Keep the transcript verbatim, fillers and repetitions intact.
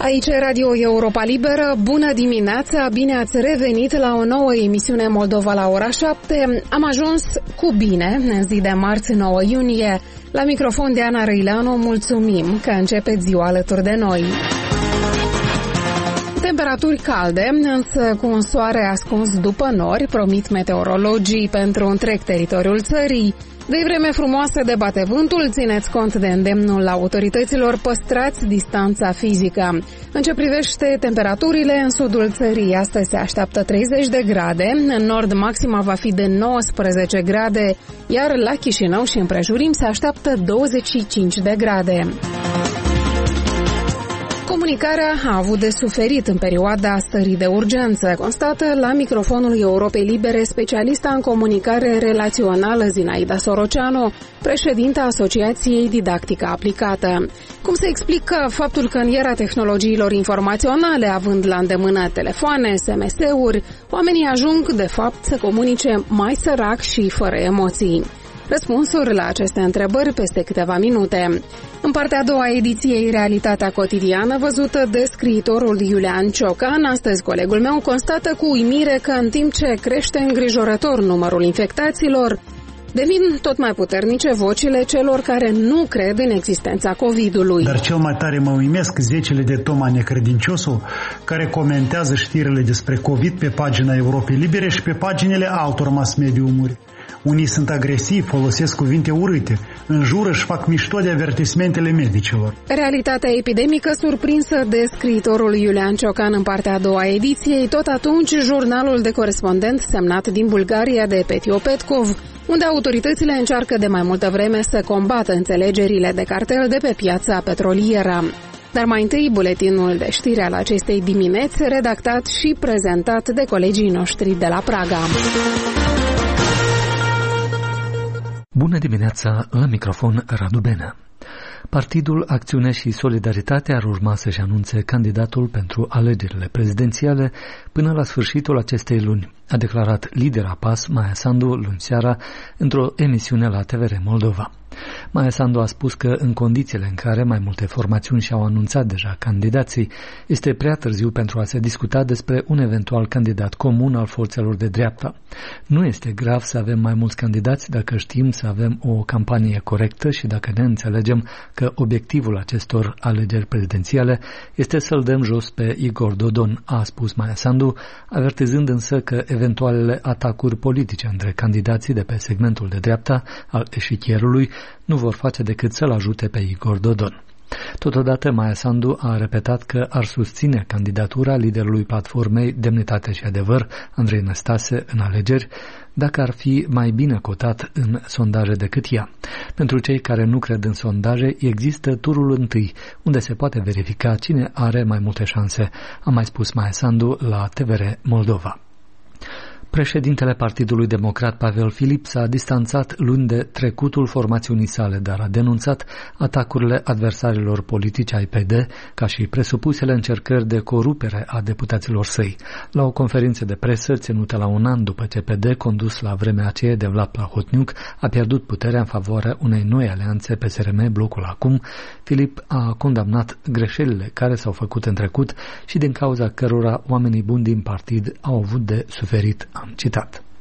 Aici e Radio Europa Liberă. Bună dimineața, bine ați revenit la o nouă emisiune Moldova la ora șapte. Am ajuns cu bine în zi de marți, nouă iunie. La microfon de Ana Răileanu, mulțumim că începeți ziua alături de noi. Temperaturi calde, însă cu un soare ascuns după nori, promit meteorologii pentru întreg teritoriul țării. De vreme frumoasă de bate vântul, țineți cont de îndemnul autorităților, păstrați distanța fizică. În ce privește temperaturile, în sudul țării astăzi se așteaptă treizeci de grade, în nord maxima va fi de nouăsprezece grade, iar la Chișinău și împrejurim se așteaptă douăzeci și cinci de grade. Comunicarea a avut de suferit în perioada stării de urgență, constată la microfonul Europei Libere specialista în comunicare relațională Zinaida Soroceanu, președinta Asociației Didactică Aplicată. Cum se explică faptul că în era tehnologiilor informaționale, având la îndemână telefoane, S M S-uri, oamenii ajung de fapt să comunice mai sărac și fără emoții? Răspunsuri la aceste întrebări peste câteva minute. În partea a doua a ediției Realitatea Cotidiană, văzută de scriitorul Iulian Ciocan, astăzi colegul meu constată cu uimire că în timp ce crește îngrijorător numărul infectaților, devin tot mai puternice vocile celor care nu cred în existența COVID-ului. Dar cel mai tare mă uimesc zecile de Toma Necredinciosul care comentează știrile despre COVID pe pagina Europei Libere și pe paginile altor mass mediumuri. Unii sunt agresivi, folosesc cuvinte urâte, înjură și fac mișto de avertismentele medicilor. Realitatea epidemică surprinsă de scriitorul Iulian Ciocan în partea a doua a ediției, tot atunci jurnalul de corespondent semnat din Bulgaria de Petio Petkov, unde autoritățile încearcă de mai multă vreme să combată înțelegerile de cartel de pe piața petrolieră. Dar mai întâi buletinul de știri al acestei dimineți, redactat și prezentat de colegii noștri de la Praga. Bună dimineața, la microfon Radu Benea. Partidul Acțiune și Solidaritate ar urma să-și anunțe candidatul pentru alegerile prezidențiale până la sfârșitul acestei luni, a declarat lidera P A S, Maia Sandu, luni seara, într-o emisiune la T V R Moldova. Maia Sandu a spus că în condițiile în care mai multe formațiuni și-au anunțat deja candidații, este prea târziu pentru a se discuta despre un eventual candidat comun al forțelor de dreapta. Nu este grav să avem mai mulți candidați dacă știm să avem o campanie corectă și dacă ne înțelegem că obiectivul acestor alegeri prezidențiale este să-l dăm jos pe Igor Dodon, a spus Maia Sandu, avertizând însă că eventualele atacuri politice între candidații de pe segmentul de dreapta al eșichierului nu vor face decât să-l ajute pe Igor Dodon. Totodată, Maia Sandu a repetat că ar susține candidatura liderului platformei Demnitate și Adevăr, Andrei Năstase, în alegeri, dacă ar fi mai bine cotat în sondaje decât ea. Pentru cei care nu cred în sondaje, există turul întâi, unde se poate verifica cine are mai multe șanse, a mai spus Maia Sandu la T V R Moldova. Președintele Partidului Democrat Pavel Filip s-a distanțat luni de trecutul formațiunii sale, dar a denunțat atacurile adversarilor politici ai P D ca și presupusele încercări de corupere a deputaților săi. La o conferință de presă ținută la un an după ce P D, condus la vremea aceea de Vlad Plahotniuc, a pierdut puterea în favoarea unei noi alianțe P S R M, blocul acum, Filip a condamnat greșelile care s-au făcut în trecut și din cauza cărora oamenii buni din partid au avut de suferit. Am citat.